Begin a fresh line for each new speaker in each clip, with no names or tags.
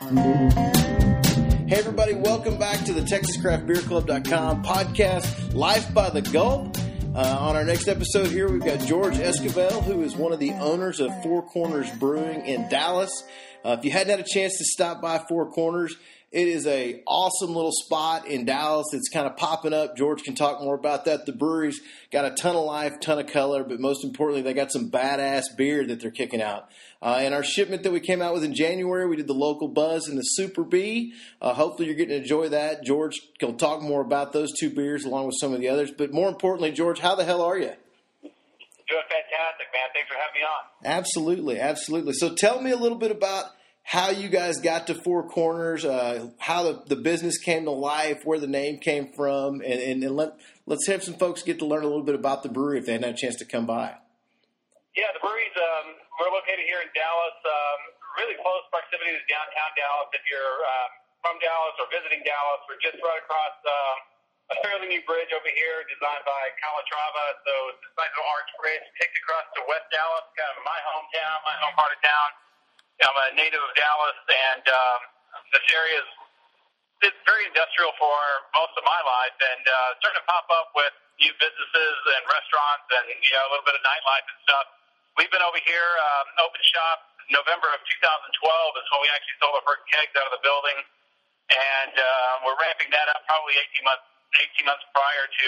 Hey everybody, welcome back to the TexasCraftBeerClub.com podcast, Life by the Gulp. On our next episode here, we've got George Esquivel, who is one of the owners of Four Corners Brewing in Dallas. If you hadn't had a chance to stop by Four Corners, it is a awesome little spot in Dallas that's kind of popping up. George can talk more about that. The brewery's got a ton of life, ton of color, but most importantly, they got some badass beer that they're kicking out. And our shipment that we came out with in January, we did the Local Buzz and the Super B. Hopefully you're getting to enjoy that. George will talk more about those two beers along with some of the others. But more importantly, George, how the hell are you?
Doing fantastic, man. Thanks for having me on.
Absolutely, absolutely. So tell me a little bit about how you guys got to Four Corners, how the business came to life, where the name came from, and let's have some folks get to learn a little bit about the brewery if they hadn't had a chance to come by.
Yeah, the brewery's we're located here in Dallas, really close proximity to downtown Dallas. If you're from Dallas or visiting Dallas, we're just right across a fairly new bridge over here designed by Calatrava. So it's this nice little arch bridge takes across to West Dallas, kind of my hometown, my home part of town. I'm a native of Dallas, and this area is very industrial for most of my life, and starting to pop up with new businesses and restaurants and a little bit of nightlife and stuff. We've been over here, open shop November of 2012 is when we actually sold our first kegs out of the building, and we're ramping that up probably 18 months prior to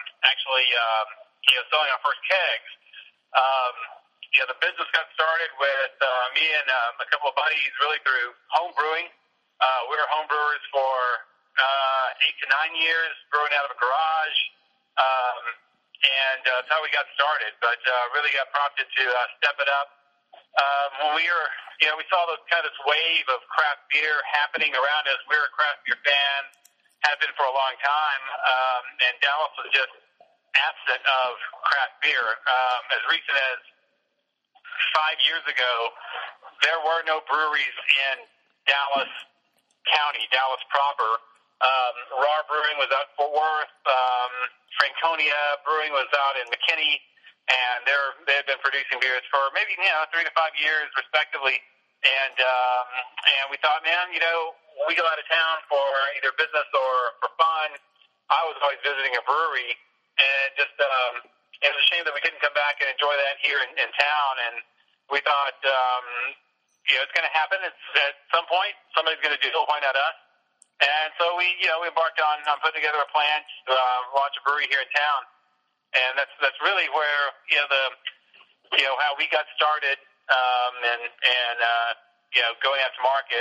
selling our first kegs. The business got started with me and a couple of buddies really through home brewing. We were home brewers for 8 to 9 years, brewing out of a garage. And that's how we got started, but really got prompted to step it up. When we saw this wave of craft beer happening around us. We were a craft beer fan, have been for a long time, and Dallas was just absent of craft beer. As recent as 5 years ago, there were no breweries in Dallas County, Dallas proper. Raw Brewing was out in Fort Worth. Franconia Brewing was out in McKinney, and they had been producing beers for maybe 3 to 5 years, respectively. And we thought, man, we go out of town for either business or for fun. I was always visiting a brewery, and just it was a shame that we couldn't come back and enjoy that here in town. And we thought, it's going to happen. It's at some point somebody's going to do it. Why not us? And so we embarked on putting together a plan to launch a brewery here in town, and that's really where how we got started, and going out to market,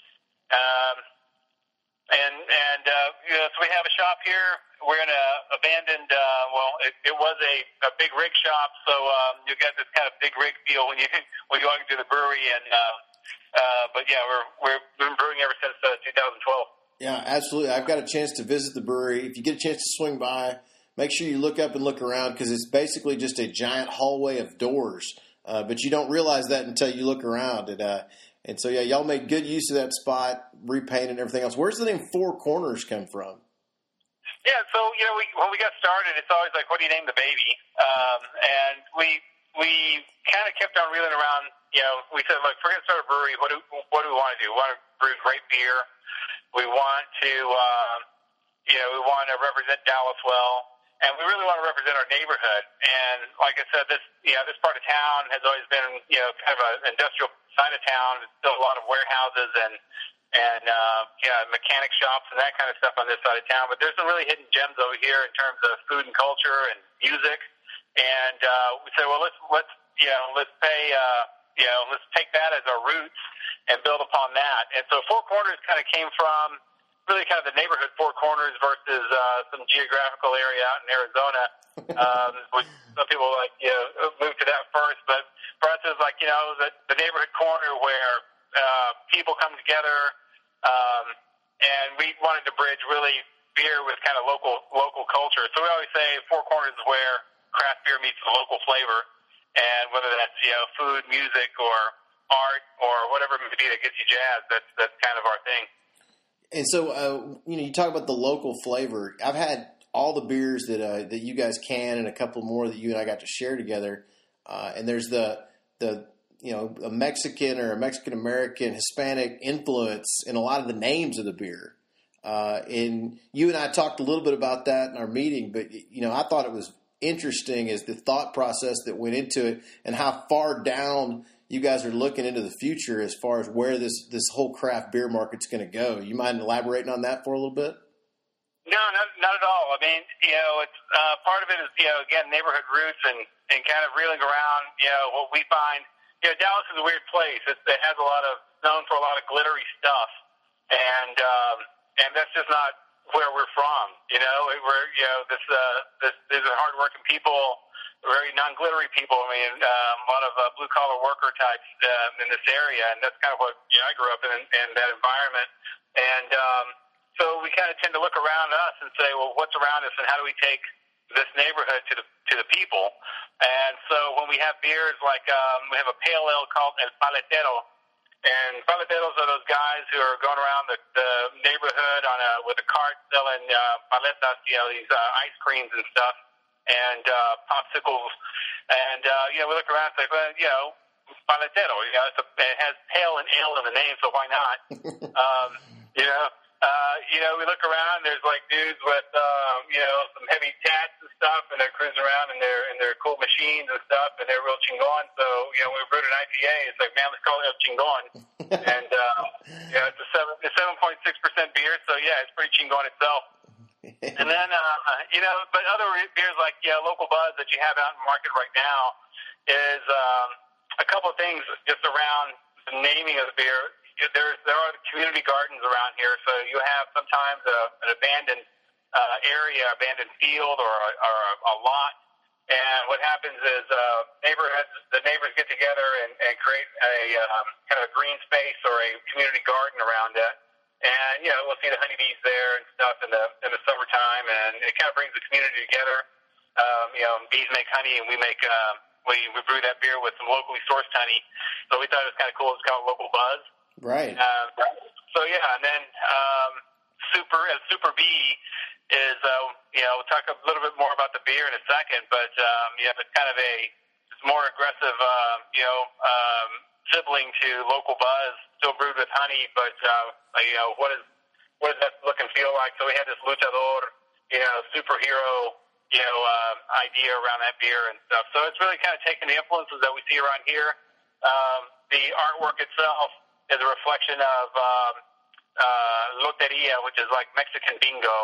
so we have a shop here. We're in a abandoned. It was a big rig shop, so you get this kind of big rig feel when you walk into the brewery, and but yeah, we've been brewing ever since 2012.
Yeah, absolutely. I've got a chance to visit the brewery. If you get a chance to swing by, make sure you look up and look around because it's basically just a giant hallway of doors. But you don't realize that until you look around. And so, y'all made good use of that spot, repainted and everything else. Where's the name Four Corners come from?
Yeah, so, when we got started, it's always like, what do you name the baby? And we kind of kept on reeling around. We said, look, if we're going to start a brewery, what do we want to do? We want to brew great beer. We want to represent Dallas well, and we really want to represent our neighborhood. And like I said, this part of town has always been, kind of an industrial side of town. There's still a lot of warehouses and mechanic shops and that kind of stuff on this side of town. But there's some really hidden gems over here in terms of food and culture and music. And we said, well, let's take that as our roots and build upon that. And so Four Corners kind of came from really kind of the neighborhood Four Corners versus some geographical area out in Arizona. Some people move to that first, but for us it was like, the neighborhood corner where people come together, and we wanted to bridge really beer with kind of local culture. So we always say Four Corners is where craft beer meets the local flavor. And whether that's food, music, or art, or whatever it may be that gets you jazzed, that's kind of our thing.
And so you talk about the local flavor. I've had all the beers that you guys can, and a couple more that you and I got to share together. And there's the a Mexican or a Mexican-American, Hispanic influence in a lot of the names of the beer. And you and I talked a little bit about that in our meeting, but, I thought it was interesting is the thought process that went into it and how far down you guys are looking into the future as far as where this whole craft beer market's going to go. You mind elaborating on that for a little bit?
No, not at all. I mean, it's part of it is, again, neighborhood roots and kind of reeling around, what we find. Dallas is a weird place. It has known for a lot of glittery stuff, and that's just not where we're from. These are hardworking people, very non-glittery people. I mean, a lot of blue-collar worker types in this area, and that's kind of what I grew up in that environment. And so we kind of tend to look around us and say, well, what's around us, and how do we take this neighborhood to the people? And so when we have beers like we have a pale ale called El Paletero, and paleteros are those guys who are going around the neighborhood with a cart selling paletas, these ice creams and stuff, and popsicles. And we look around and say, well, paletero, it has pale and ale in the name, so why not? We look around. There's like dudes with some heavy tats and stuff, and they're cruising around in their cool machines and stuff, and they're real chingon. So when we brewed an IPA, it's like, man, let's call it El Chingon. And it's a 7.6% beer, so it's pretty chingon itself. And then but other beers like Local Buzz that you have out in the market right now is a couple of things just around the naming of the beer. There are community gardens around here, so you have sometimes an abandoned area, abandoned field, or a lot. And what happens is the neighbors get together and create a kind of a green space or a community garden around it. And we'll see the honeybees there and stuff in the summertime, and it kind of brings the community together. Bees make honey, and we brew that beer with some locally sourced honey. So we thought it was kind of cool. It's called Local Buzz.
Right.
And then Super B is we'll talk a little bit more about the beer in a second, but it's kind of it's more aggressive sibling to Local Buzz, still brewed with honey, but what does that look and feel like? So we had this luchador, superhero idea around that beer and stuff. So it's really kind of taking the influences that we see around here. The artwork itself is a reflection of loteria, which is like Mexican bingo,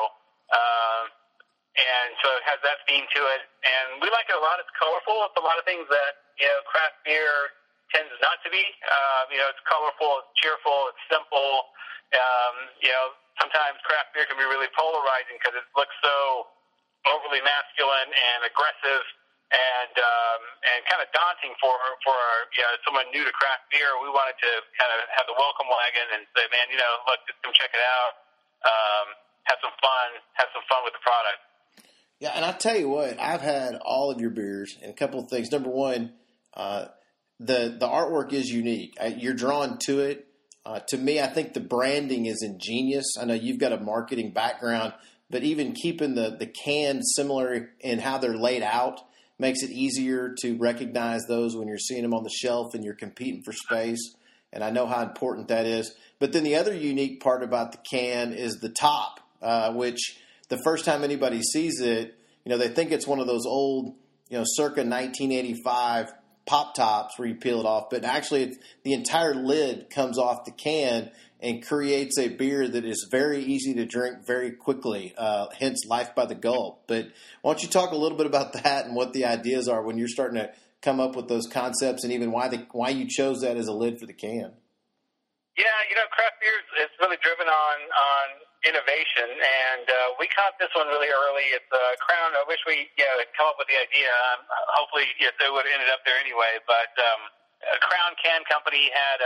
and so it has that theme to it. And we like it a lot. It's colorful. It's a lot of things that craft beer tends not to be. It's colorful, it's cheerful, it's simple. Sometimes craft beer can be really polarizing because it looks so overly masculine and aggressive and kind of daunting for someone new to craft beer. We wanted to kind of have the welcome wagon and say, man, look, just come check it out. Have some fun with the product.
Yeah, and I'll tell you what, I've had all of your beers, and a couple of things. Number one, the artwork is unique. You're drawn to it. To me, I think the branding is ingenious. I know you've got a marketing background, but even keeping the cans similar in how they're laid out makes it easier to recognize those when you're seeing them on the shelf and you're competing for space. And I know how important that is. But then the other unique part about the can is the top, which the first time anybody sees it, they think it's one of those old, circa 1985 pop tops where you peel it off. But actually, the entire lid comes off the can and creates a beer that is very easy to drink very quickly, hence Life by the Gulp. But why don't you talk a little bit about that and what the ideas are when you're starting to come up with those concepts and even why you chose that as a lid for the can?
Yeah, craft beer is really driven on innovation, and we caught this one really early. It's Crown. I wish we had come up with the idea. Hopefully, they would have ended up there anyway. But Crown Can Company had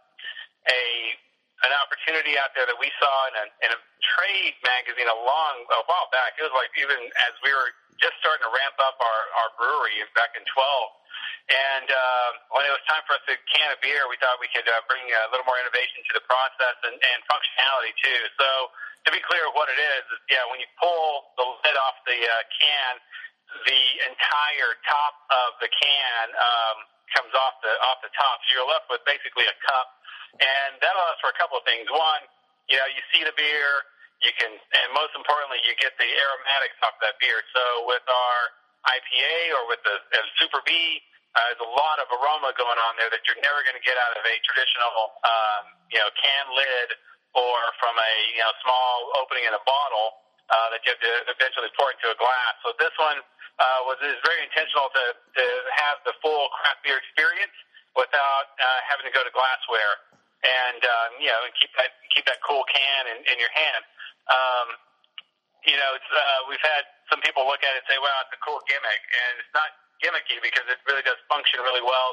an opportunity out there that we saw in a trade magazine a while back. It was like even as we were just starting to ramp up our brewery back in 12. And when it was time for us to can a beer, we thought we could bring a little more innovation to the process and functionality too. So to be clear what it is when you pull the lid off the can, the entire top of the can comes off the top. So you're left with basically a cup, and that allows for a couple of things. One, you see the beer, you can, and most importantly, you get the aromatics off that beer. So with our IPA or with the Super B, there's a lot of aroma going on there that you're never going to get out of a traditional, can lid or from a small opening in a bottle that you have to eventually pour into a glass. So this one is very intentional to have the full craft beer experience without having to go to glassware, and and keep that cool can in your hand. We've had some people look at it and say, "Well, it's a cool gimmick," and it's not gimmicky because it really does function really well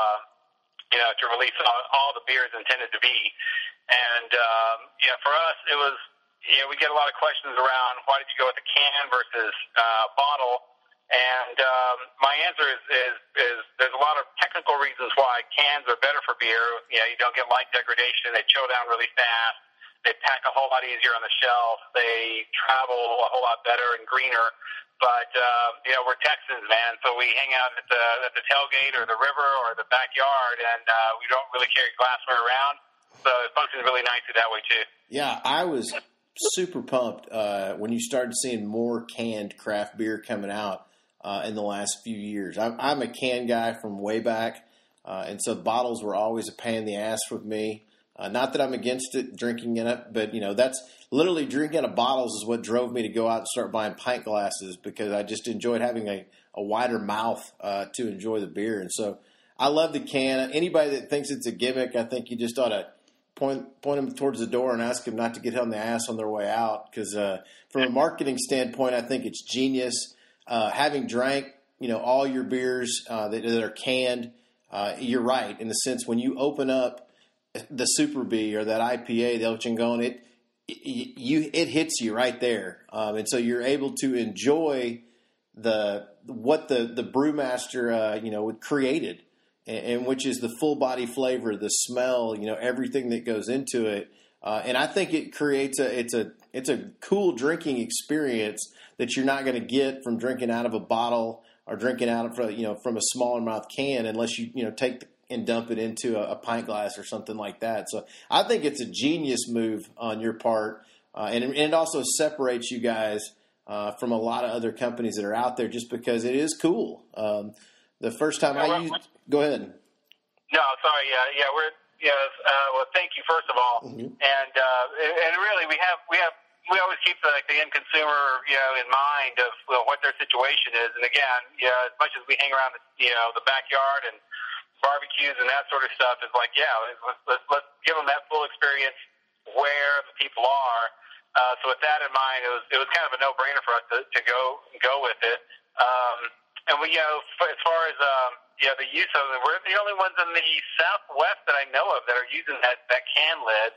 to release all the beer is intended to be. And for us, it was we get a lot of questions around why did you go with a can versus bottle. And my answer is there's a lot of technical reasons why cans are better for beer. You don't get light degradation. They chill down really fast. They pack a whole lot easier on the shelf. They travel a whole lot better and greener. But we're Texans, man, so we hang out at the tailgate or the river or the backyard, and we don't really carry glassware around. So it functions really nicely that way too.
Yeah, I was super pumped when you started seeing more canned craft beer coming out in the last few years. I'm a can guy from way back, and so bottles were always a pain in the ass with me. Not that I'm against it, drinking in it, but that's literally drinking out of bottles is what drove me to go out and start buying pint glasses, because I just enjoyed having a wider mouth to enjoy the beer. And so I love the can. Anybody that thinks it's a gimmick, I think you just ought to point them towards the door and ask them not to get on the ass on their way out, because from a marketing standpoint, I think it's genius. Having drank all your beers that are canned, you're right in the sense when you open up the Super B or that IPA, the El Chingon, it hits you right there, and so you're able to enjoy what the brewmaster created, and which is the full body flavor, the smell, everything that goes into it, and I think it creates it's a cool drinking experience that you're not going to get from drinking out of a bottle or drinking out of from a smaller mouth can, unless you take and dump it into a pint glass or something like that. So I think it's a genius move on your part, and it also separates you guys from a lot of other companies that are out there, just because it is cool. The first time go ahead.
No, sorry. Yeah, we're well, thank you first of all,
mm-hmm.
and really we always keep the end consumer in mind of what their situation is. And again, as much as we hang around the backyard and barbecues and that sort of stuff, is let's give them that full experience where the people are. So with that in mind, it was kind of a no-brainer for us to go with it. And we as far as the use of it, we're the only ones in the Southwest that I know of that are using that can lid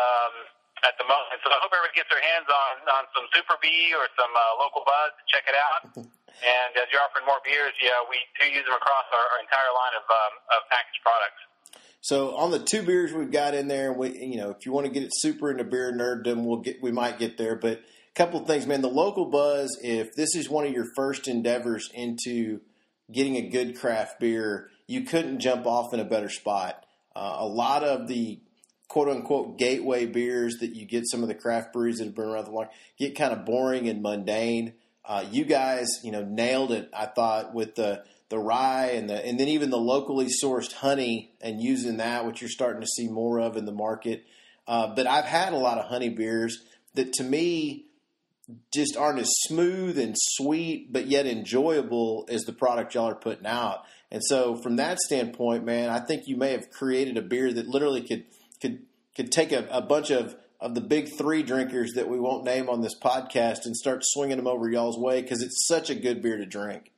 at the moment. So I hope everybody gets their hands on some Super B or some local Buzz to check it out. And as you're offering more beers, we do use them across our entire line of packaged products.
So on the two beers we've got in there, if you want to get it super into beer nerddom, we might get there. But a couple of things, man. The local Buzz, if this is one of your first endeavors into getting a good craft beer, you couldn't jump off in a better spot. A lot of the quote-unquote gateway beers that you get, some of the craft breweries that have been around the block, get kind of boring and mundane. You guys, nailed it, I thought, with the rye and then even the locally sourced honey, and using that, which you're starting to see more of in the market. But I've had a lot of honey beers that, to me, just aren't as smooth and sweet, but yet enjoyable as the product y'all are putting out. And so from that standpoint, man, I think you may have created a beer that literally could take a bunch of the big three drinkers that we won't name on this podcast and start swinging them over y'all's way, because it's such a good beer to drink.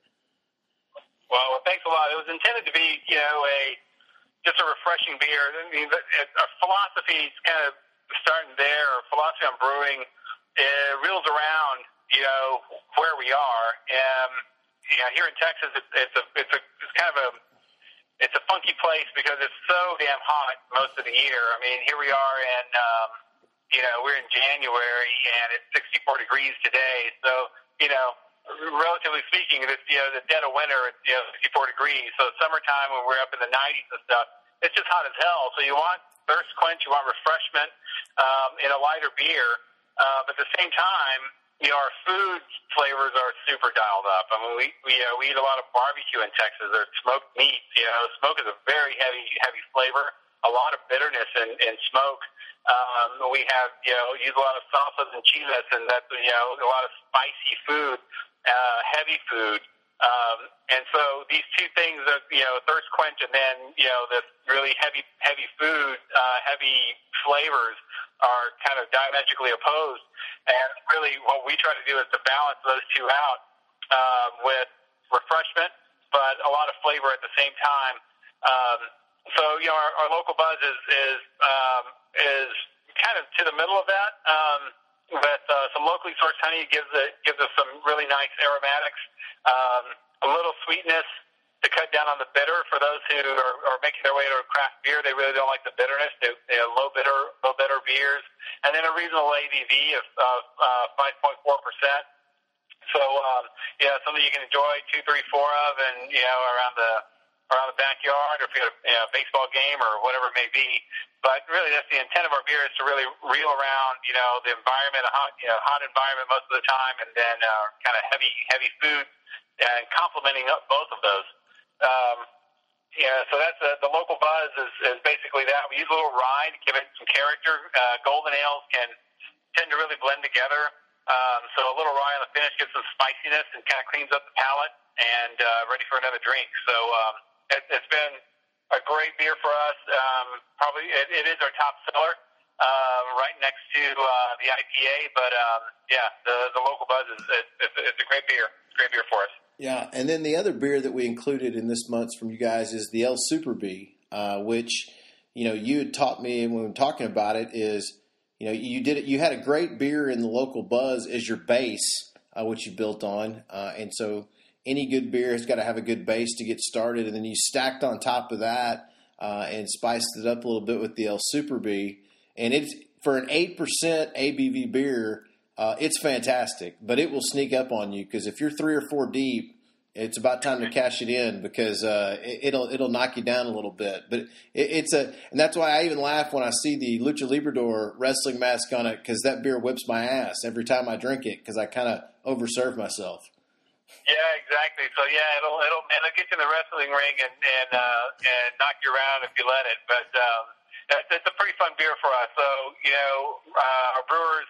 Well, thanks a lot. It was intended to be, just a refreshing beer. I mean, our philosophy is kind of starting there. Our philosophy on brewing reels around, where we are. Here in Texas, it's kind of it's a funky place because it's so damn hot most of the year. I mean, here we are in, we're in January and it's 64 degrees today. So, relatively speaking, it's, the dead of winter, it's, 64 degrees. So summertime when we're up in the 90s and stuff, it's just hot as hell. So you want thirst quench, you want refreshment in a lighter beer. But at the same time, our food flavors are super dialed up. I mean, we eat a lot of barbecue in Texas. There's smoked meats. Smoke is a very heavy flavor. A lot of bitterness in smoke. We have use a lot of salsas and chiles, and that's a lot of spicy food, heavy food. And so these two things of thirst quench and then this really heavy food, heavy flavors are kind of diametrically opposed. And really what we try to do is to balance those two out with refreshment, but a lot of flavor at the same time. So our local buzz is kind of to the middle of that. With some locally sourced honey, gives us some really nice aromatics, a little sweetness to cut down on the bitter for those who are making their way to a craft beer. They really don't like the bitterness. They low bitter beers, and then a reasonable ABV of 5.4%. So something you can enjoy 2, 3, 4 of, and around the backyard, or if you got a baseball game or whatever it may be. But really, that's the intent of our beer, is to really reel around, the environment, hot environment most of the time, and then kind of heavy food, and complementing up both of those. So that's the local buzz is basically that. We use a little rye to give it some character. Golden ales can tend to really blend together. So a little rye on the finish gives some spiciness and kind of cleans up the palate, and ready for another drink. So it's been a great beer for us. Probably it is our top seller, right next to the IPA. But the local buzz it's a great beer. It's a great beer for us.
Yeah, and then the other beer that we included in this month's from you guys is the El Super Bee, which you had taught me when we were talking about it. Is you had a great beer in the local buzz as your base, which you built on, and so any good beer has got to have a good base to get started, and then you stacked on top of that and spiced it up a little bit with the El Super Bee, and it's for an 8% ABV beer. It's fantastic, but it will sneak up on you, because if you're 3 or 4 deep, it's about time to cash it in, because it'll knock you down a little bit. But and that's why I even laugh when I see the Lucha Librador wrestling mask on it, because that beer whips my ass every time I drink it, because I kind of overserve myself.
Yeah, exactly. So it'll get you in the wrestling ring and knock you around if you let it. But it's a pretty fun beer for us. So our brewers,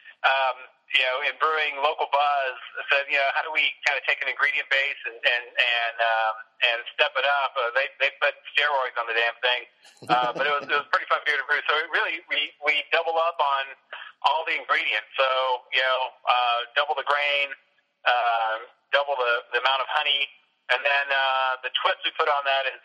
in brewing local buzz, said how do we kind of take an ingredient base and step it up? They put steroids on the damn thing, but it was a pretty fun beer to brew. So it really we double up on all the ingredients. So double the grain. Double the amount of honey, and then the twist we put on that is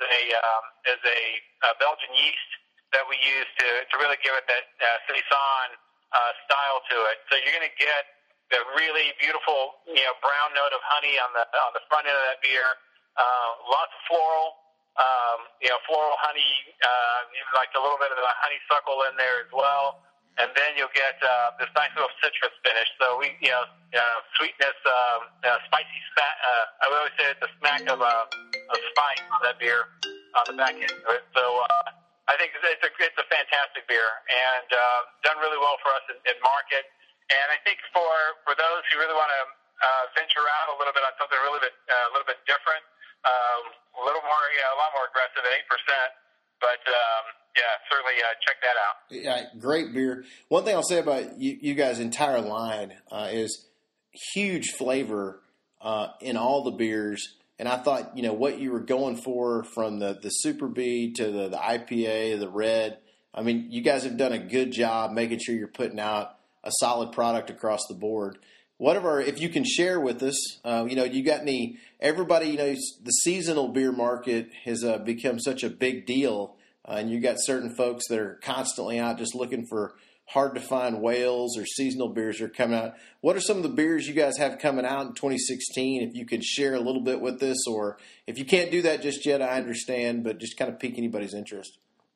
a Belgian yeast that we use to really give it that saison style to it. So you're going to get the really beautiful brown note of honey on the front end of that beer. Lots of floral, floral honey, even like a little bit of the honeysuckle in there as well. And then you'll get this nice little citrus finish. So sweetness, spicy smack. I would always say it's a smack of spice on that beer on the back end of it. So I think it's a fantastic beer, and done really well for us in market. And I think for those who really want to venture out a little bit on something a little bit different, a lot more aggressive at 8%. But certainly check that out.
Yeah, great beer. One thing I'll say about you guys' entire line is huge flavor in all the beers. And I thought, what you were going for from the Super Bee to the IPA, the red. I mean, you guys have done a good job making sure you're putting out a solid product across the board. Whatever, if you can share with us, you got everybody, the seasonal beer market has become such a big deal. And you got certain folks that are constantly out just looking for hard-to-find whales or seasonal beers that are coming out. What are some of the beers you guys have coming out in 2016? If you could share a little bit with us, or if you can't do that just yet, I understand, but just kind of pique anybody's interest.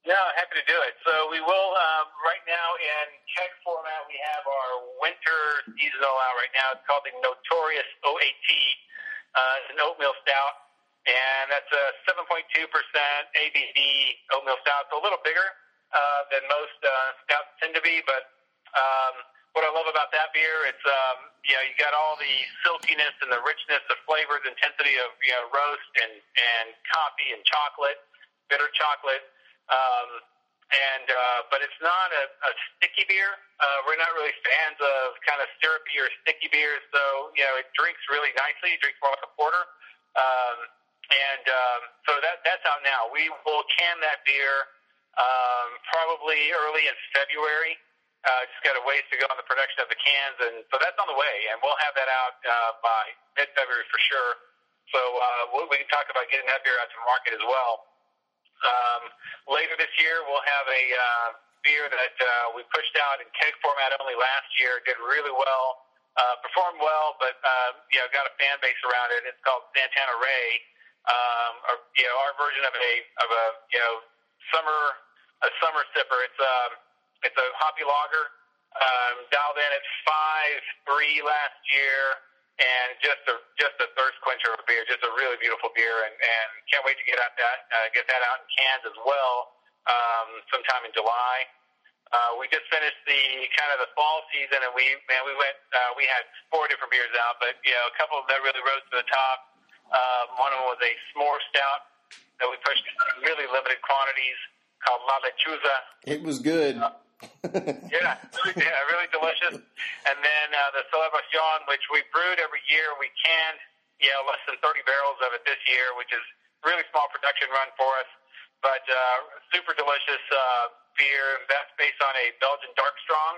No, happy to do it. So we will, right now in keg format, we have our winter seasonal out right now. It's called the Notorious OAT. It's an oatmeal stout, and that's a 7.2% ABV oatmeal stout. It's a little bigger than most stouts tend to be, but what I love about that beer, it's, you got all the silkiness and the richness, the flavors, intensity of, roast and coffee and chocolate, bitter chocolate. But it's not a sticky beer. We're not really fans of kind of syrupy or sticky beers, so it drinks really nicely. It drinks more like a porter, so that's out now. We will can that beer probably early in February. Just got a ways to go on the production of the cans, and so that's on the way, and we'll have that out by mid-February for sure. So we can talk about getting that beer out to market as well. Later this year, we'll have a beer that we pushed out in keg format only last year. Did really well, performed well, but got a fan base around it. It's called Santana Ray. Our version of a summer sipper. It's a hoppy lager. Dialed in at 5.3 last year. And just a thirst quencher of a beer, just a really beautiful beer, and can't wait to get that out in cans as well sometime in July. We just finished the fall season, and we had 4 different beers out, but a couple of them really rose to the top. One of them was a s'more stout that we pushed in really limited quantities called La Lechuza.
It was good.
Really delicious. And then the Celebration, which we brewed every year, we canned less than 30 barrels of it this year, which is really small production run for us, but super delicious beer. That's based on a Belgian dark strong,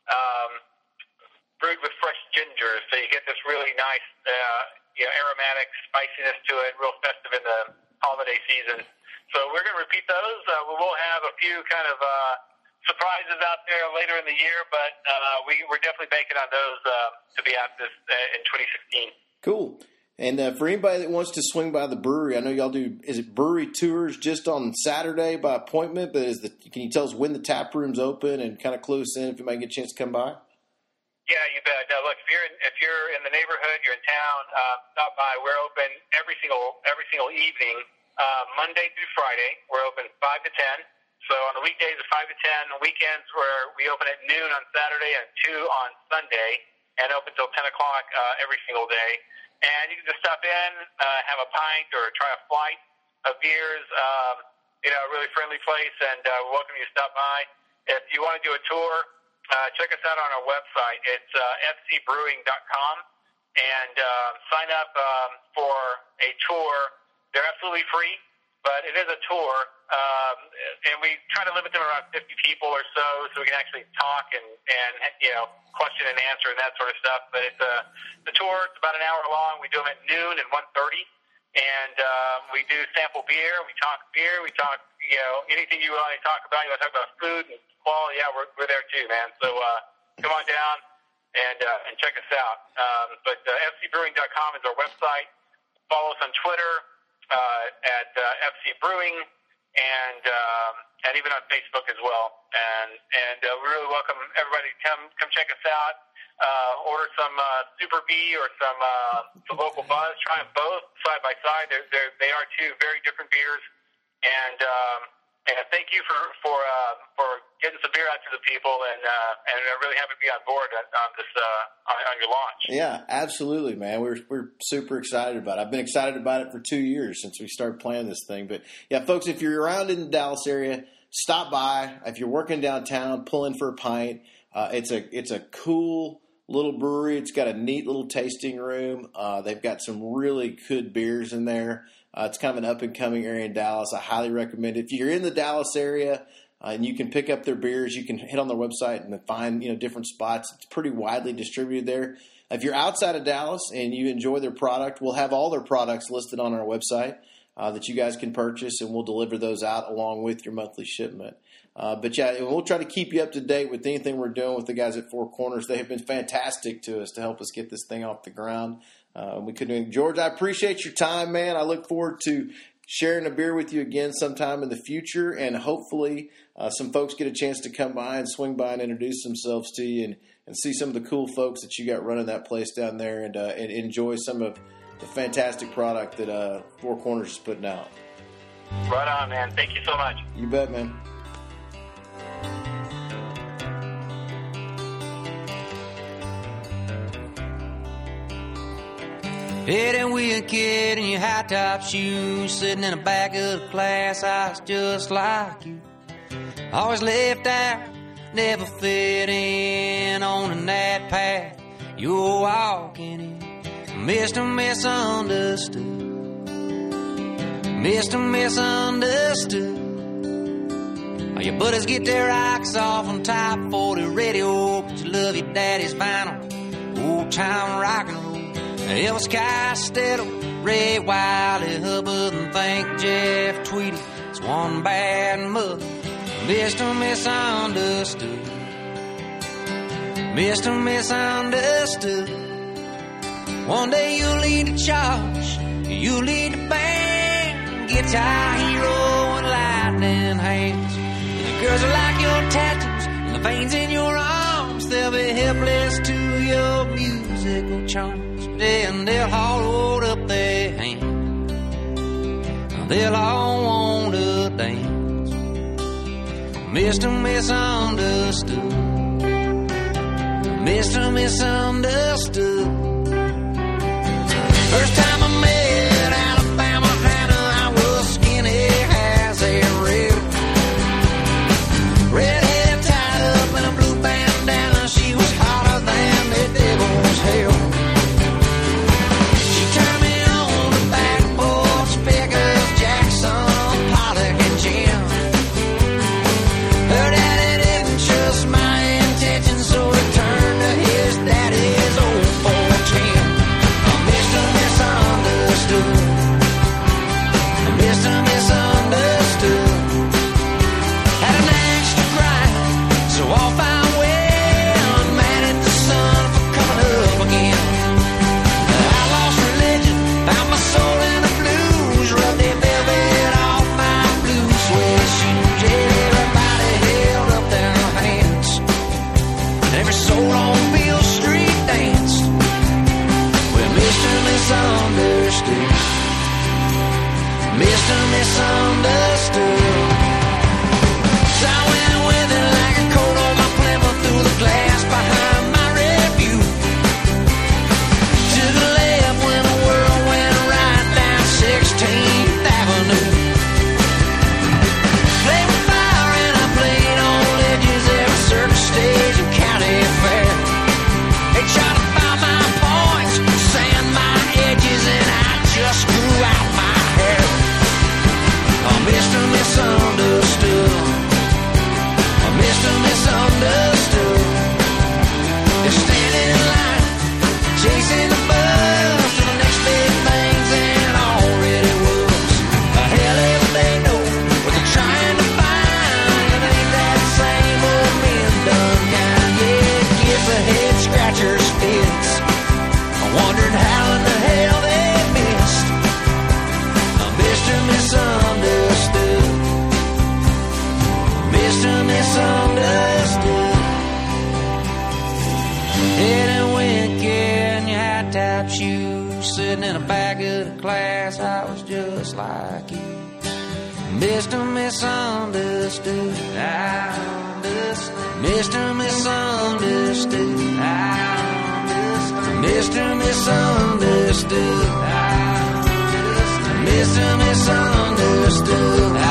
brewed with fresh ginger, so you get this really nice aromatic spiciness to it, real festive in the holiday season. So we're going to repeat those. We will have a few kind of surprises out there later in the year, but we're definitely banking on those to be out this in 2016.
Cool. And for anybody that wants to swing by the brewery, I know y'all do. Is it brewery tours just on Saturday by appointment? But can you tell us when the tap room's open and kind of close in if you might get a chance to come by?
Yeah, you bet. Now, look, if you're in the neighborhood, you're in town, stop by. We're open every single evening, Monday through Friday. We're open 5 to 10. So on the weekdays, it's 5 to 10. On weekends, we open at noon on Saturday and 2 on Sunday, and open till 10 o'clock every single day. And you can just stop in, have a pint, or try a flight of beers. A really friendly place, and welcome you to stop by. If you want to do a tour, check us out on our website. It's fcbrewing.com, and sign up for a tour. They're absolutely free, but it is a tour, and we try to limit them around 50 people or so we can actually talk and question and answer and that sort of stuff. But it's the tour. It's about an hour long. We do them at noon and 1:30, and we do sample beer. We talk beer. We talk anything you want to talk about. You want to talk about food and quality? Yeah, we're there too, man. So come on down and check us out. But fcbrewing.com is our website. Follow us on Twitter at FC Brewing, and even on Facebook as well. And we really welcome everybody to come check us out. Order some Super B or some local buzz. Try them both side by side. They are two very different beers. And thank you for getting some beer out to the people, and I'm really happy to be on board on this on your launch.
Yeah, absolutely, man. We're super excited about it. I've been excited about it for 2 years since we started planning this thing. But yeah, folks, if you're around in the Dallas area, stop by. If you're working downtown, pull in for a pint. It's a cool little brewery. It's got a neat little tasting room. They've got some really good beers in there. It's kind of an up-and-coming area in Dallas. I highly recommend it. If you're in the Dallas area and you can pick up their beers, you can hit on their website and find different spots. It's pretty widely distributed there. If you're outside of Dallas and you enjoy their product, we'll have all their products listed on our website that you guys can purchase, and we'll deliver those out along with your monthly shipment. But yeah, we'll try to keep you up to date with anything we're doing with the guys at Four Corners. They have been fantastic to us to help us get this thing off the ground. We couldn't. George, I appreciate your time, man. I look forward to sharing a beer with you again sometime in the future, and hopefully some folks get a chance to come by and swing by and introduce themselves to you and see some of the cool folks that you got running that place down there, and enjoy some of the fantastic product that Four Corners is putting out.
Right on, man. Thank you so much.
You bet, man.
Heading wicked in your high-top shoes, sitting in the back of the class, I was just like you. Always left out, never fit in on that path you're walking in. Mr. Misunderstood, Mr. Misunderstood. All your buddies get their rocks off on top 40 radio, but you love your daddy's vinyl, old-time rock and roll. Elvis Costello, Ray Wiley, Hubbard, and think Jeff Tweedy. It's one bad mother, Mr. Misunderstood, Mr. Misunderstood. One day you'll lead the charge, you'll lead the band, guitar hero and lightning hands. The girls are like your tattoos and the veins in your arms. They'll be helpless to your musical charms. Then they'll hold up their hand, they'll all want to dance. Mr. Misunderstood, Mr. Misunderstood. First time I met Alabama Hannah, I was skinny as a rail. Red hair tied up in a blue bandana, she was hotter than the devil's hell. Sitting in the back of the class, I was just like you. Mr. Misunderstood, I understand. Mr. Misunderstood, I understand. Mr. Misunderstood, I understand. Mr. Misunderstood,